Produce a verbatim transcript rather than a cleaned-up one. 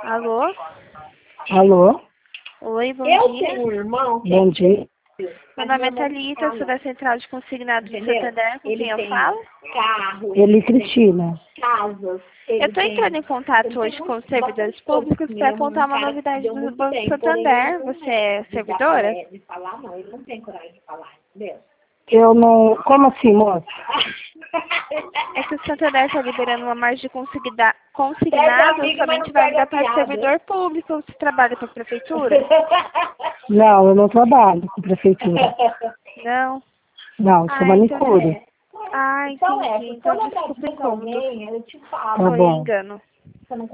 Alô? Alô? Oi, bom Eu dia. tenho um irmão que Bom dia. Meu nome é Thalita, eu sou da Central de Consignados do Entendeu? Santander, com Ele quem eu tem falo. carro, Ele e Cristina. casas. Eu estou entrando em contato hoje com os servidores públicos para contar uma novidade do Banco Santander. Você é servidora? De falar, não, ele não tem coragem de falar, entendeu? Eu não... Como assim, moça? É que o Santander está liberando uma margem de consigna... consignado somente válida para servidor público. Você trabalha para a prefeitura? Não, eu não trabalho com prefeitura. Não? Não, sou Ah, manicure. entendi. Ah, Então é, entendi. se Então eu lembrar desculpe o de incômodo. alguém, eu te falo. Tá Foi bom. engano. Você não